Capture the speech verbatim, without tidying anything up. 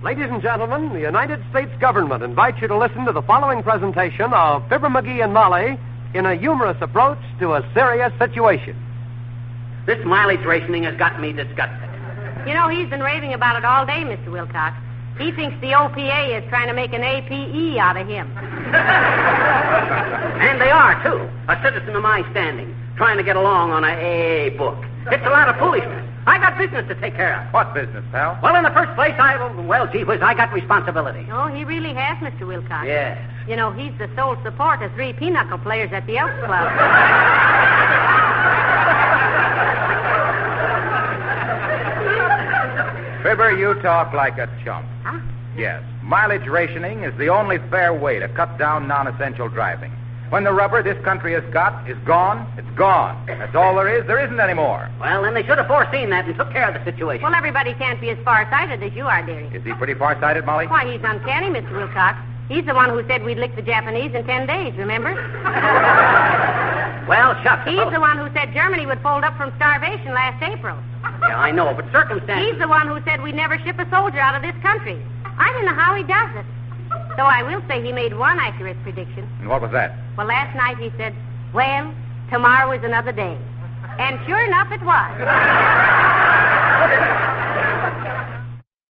Ladies and gentlemen, the United States government invites you to listen to the following presentation of Fibber McGee and Molly in a humorous approach to a serious situation. This mileage rationing has got me disgusted. You know, he's been raving about it all day, Mister Wilcox. He thinks the O P A is trying to make an A P E out of him. And they are, too. A citizen of my standing, trying to get along on a A A book. It's a lot of foolishness. I got business to take care of. What business, pal? Well, in the first place, I, well, gee whiz, I got responsibility. Oh, he really has, Mister Wilcox. Yes. You know, he's the sole support of three pinochle players at the Elks Club. Fibber, you talk like a chump. Huh? Yes. Mileage rationing is the only fair way to cut down non-essential driving. When the rubber this country has got is gone, it's gone. That's all there is. There isn't any more. Well, then they should have foreseen that and took care of the situation. Well, everybody can't be as far-sighted as you are, dearie. Is he pretty far-sighted, Molly? Why, he's uncanny, Mister Wilcox. He's the one who said we'd lick the Japanese in ten days, remember? Well, shucks. He's the one who said Germany would fold up from starvation last April. Yeah, I know, but circumstances... He's the one who said we'd never ship a soldier out of this country. I don't know how he does it. Though I will say he made one accurate prediction. And what was that? Well, last night he said, well, tomorrow is another day. And sure enough, it was.